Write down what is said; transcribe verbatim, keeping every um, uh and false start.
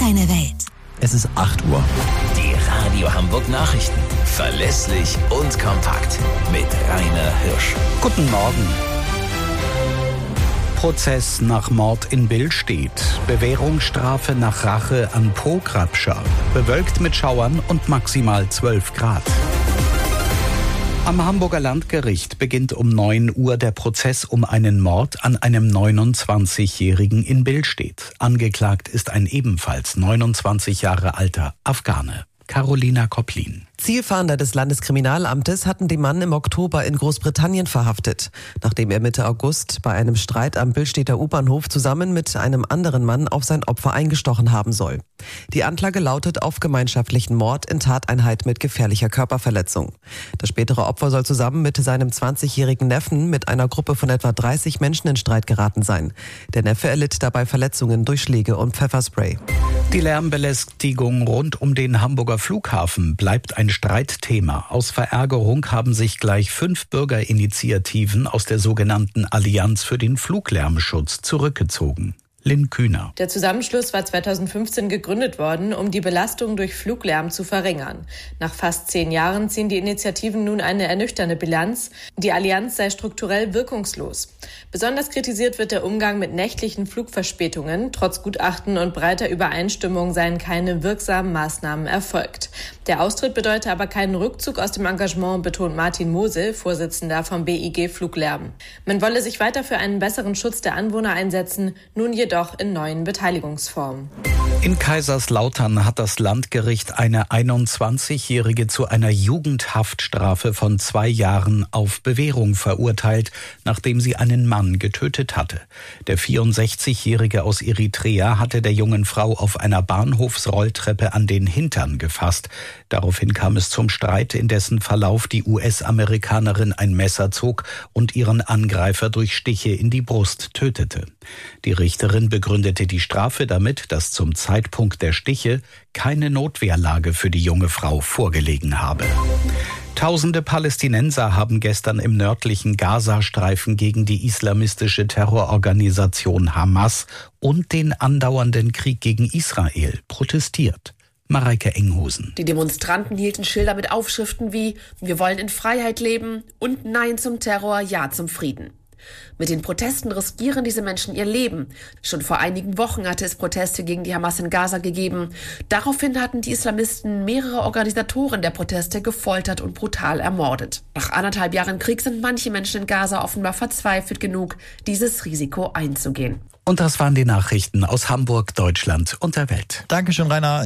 deine Welt. Es ist acht Uhr. Die Radio Hamburg Nachrichten. Verlässlich und kompakt. Mit Rainer Hirsch. Guten Morgen. Prozess nach Mord in Billstedt. Bewährungsstrafe nach Rache an Pograbscher. Bewölkt mit Schauern und maximal zwölf Grad. Am Hamburger Landgericht beginnt um neun Uhr der Prozess um einen Mord an einem neunundzwanzigjährigen in Billstedt. Angeklagt ist ein ebenfalls neunundzwanzig Jahre alter Afghane. Carolina Koplin. Zielfahnder des Landeskriminalamtes hatten den Mann im Oktober in Großbritannien verhaftet, nachdem er Mitte August bei einem Streit am Billstedter U-Bahnhof zusammen mit einem anderen Mann auf sein Opfer eingestochen haben soll. Die Anklage lautet auf gemeinschaftlichen Mord in Tateinheit mit gefährlicher Körperverletzung. Das spätere Opfer soll zusammen mit seinem zwanzigjährigen Neffen mit einer Gruppe von etwa dreißig Menschen in Streit geraten sein. Der Neffe erlitt dabei Verletzungen durch Schläge und Pfefferspray. Die Lärmbelästigung rund um den Hamburger Flughafen bleibt ein Streitthema. Aus Verärgerung haben sich gleich fünf Bürgerinitiativen aus der sogenannten Allianz für den Fluglärmschutz zurückgezogen. Lynn Kühner. Der Zusammenschluss war zweitausendfünfzehn gegründet worden, um die Belastung durch Fluglärm zu verringern. Nach fast zehn Jahren ziehen die Initiativen nun eine ernüchternde Bilanz. Die Allianz sei strukturell wirkungslos. Besonders kritisiert wird der Umgang mit nächtlichen Flugverspätungen. Trotz Gutachten und breiter Übereinstimmung seien keine wirksamen Maßnahmen erfolgt. Der Austritt bedeute aber keinen Rückzug aus dem Engagement, betont Martin Mosel, Vorsitzender vom B I G Fluglärm. Man wolle sich weiter für einen besseren Schutz der Anwohner einsetzen, nun jedoch doch in neuen Beteiligungsformen. In Kaiserslautern hat das Landgericht eine einundzwanzigjährige zu einer Jugendhaftstrafe von zwei Jahren auf Bewährung verurteilt, nachdem sie einen Mann getötet hatte. Der vierundsechzigjährige aus Eritrea hatte der jungen Frau auf einer Bahnhofsrolltreppe an den Hintern gefasst. Daraufhin kam es zum Streit, in dessen Verlauf die U S-Amerikanerin ein Messer zog und ihren Angreifer durch Stiche in die Brust tötete. Die Richterin begründete die Strafe damit, dass zum Zeitpunkt der Stiche keine Notwehrlage für die junge Frau vorgelegen habe. Tausende Palästinenser haben gestern im nördlichen Gazastreifen gegen die islamistische Terrororganisation Hamas und den andauernden Krieg gegen Israel protestiert. Mareike Enghusen. Die Demonstranten hielten Schilder mit Aufschriften wie „Wir wollen in Freiheit leben" und „Nein zum Terror, Ja zum Frieden". Mit den Protesten riskieren diese Menschen ihr Leben. Schon vor einigen Wochen hatte es Proteste gegen die Hamas in Gaza gegeben. Daraufhin hatten die Islamisten mehrere Organisatoren der Proteste gefoltert und brutal ermordet. Nach anderthalb Jahren Krieg sind manche Menschen in Gaza offenbar verzweifelt genug, dieses Risiko einzugehen. Und das waren die Nachrichten aus Hamburg, Deutschland und der Welt. Dankeschön, Rainer.